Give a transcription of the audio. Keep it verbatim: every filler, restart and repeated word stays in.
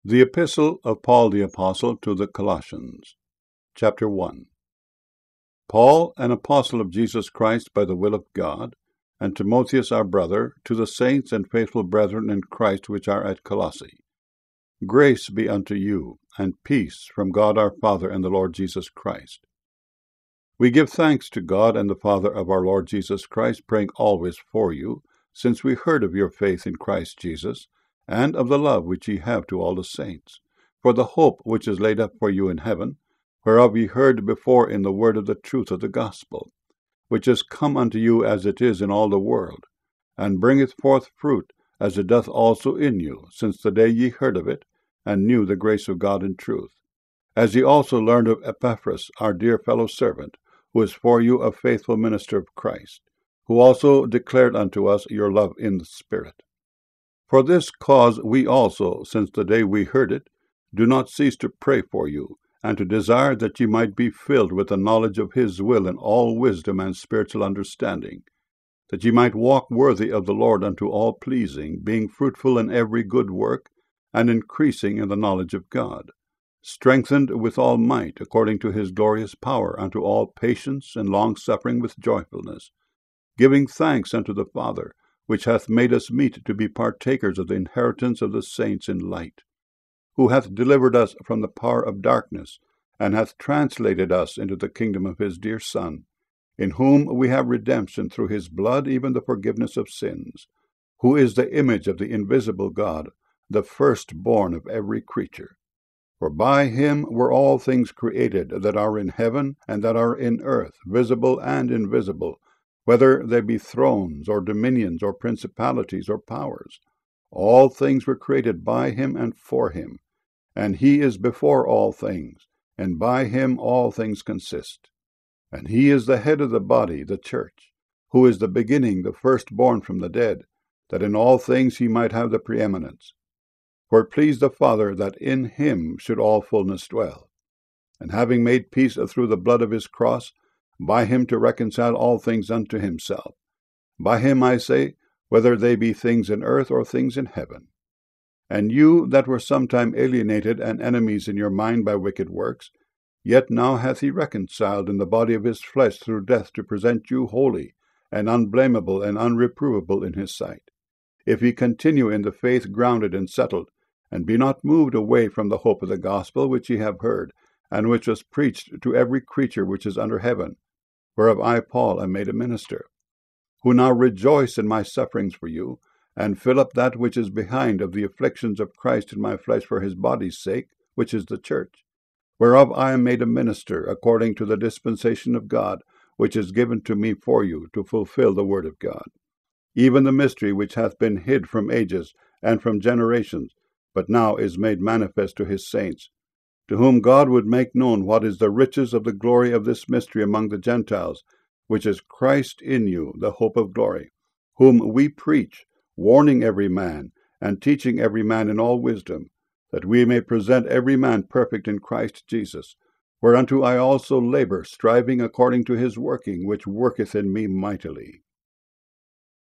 The Epistle of Paul the Apostle to the Colossians, Chapter one. Paul, an apostle of Jesus Christ by the will of God, and Timotheus our brother, to the saints and faithful brethren in Christ which are at Colossae. Grace be unto you, and peace from God our Father and the Lord Jesus Christ. We give thanks to God and the Father of our Lord Jesus Christ, praying always for you, since we heard of your faith in Christ Jesus, and of the love which ye have to all the saints, for the hope which is laid up for you in heaven, whereof ye heard before in the word of the truth of the gospel, which is come unto you as it is in all the world, and bringeth forth fruit, as it doth also in you, since the day ye heard of it, and knew the grace of God in truth. As ye also learned of Epaphras, our dear fellow servant, who is for you a faithful minister of Christ, who also declared unto us your love in the Spirit. For this cause we also, since the day we heard it, do not cease to pray for you, and to desire that ye might be filled with the knowledge of his will in all wisdom and spiritual understanding, that ye might walk worthy of the Lord unto all pleasing, being fruitful in every good work, and increasing in the knowledge of God, strengthened with all might, according to his glorious power, unto all patience and longsuffering with joyfulness, giving thanks unto the Father, which hath made us meet to be partakers of the inheritance of the saints in light, who hath delivered us from the power of darkness, and hath translated us into the kingdom of his dear Son, in whom we have redemption through his blood, even the forgiveness of sins, who is the image of the invisible God, the firstborn of every creature. For by him were all things created, that are in heaven and that are in earth, visible and invisible, whether they be thrones, or dominions, or principalities, or powers. All things were created by him and for him, and he is before all things, and by him all things consist. And he is the head of the body, the church, who is the beginning, the firstborn from the dead, that in all things he might have the preeminence. For it pleased the Father that in him should all fullness dwell. And having made peace through the blood of his cross, by him to reconcile all things unto himself. By him, I say, whether they be things in earth or things in heaven. And you that were sometime alienated and enemies in your mind by wicked works, yet now hath he reconciled in the body of his flesh through death, to present you holy, and unblameable, and unreprovable in his sight, if ye continue in the faith grounded and settled, and be not moved away from the hope of the gospel which ye have heard, and which was preached to every creature which is under heaven, whereof I, Paul, am made a minister, who now rejoice in my sufferings for you, and fill up that which is behind of the afflictions of Christ in my flesh for his body's sake, which is the church, whereof I am made a minister, according to the dispensation of God, which is given to me for you, to fulfill the word of God, even the mystery which hath been hid from ages and from generations, but now is made manifest to his saints, to whom God would make known what is the riches of the glory of this mystery among the Gentiles, which is Christ in you, the hope of glory, whom we preach, warning every man, and teaching every man in all wisdom, that we may present every man perfect in Christ Jesus, whereunto I also labor, striving according to his working, which worketh in me mightily.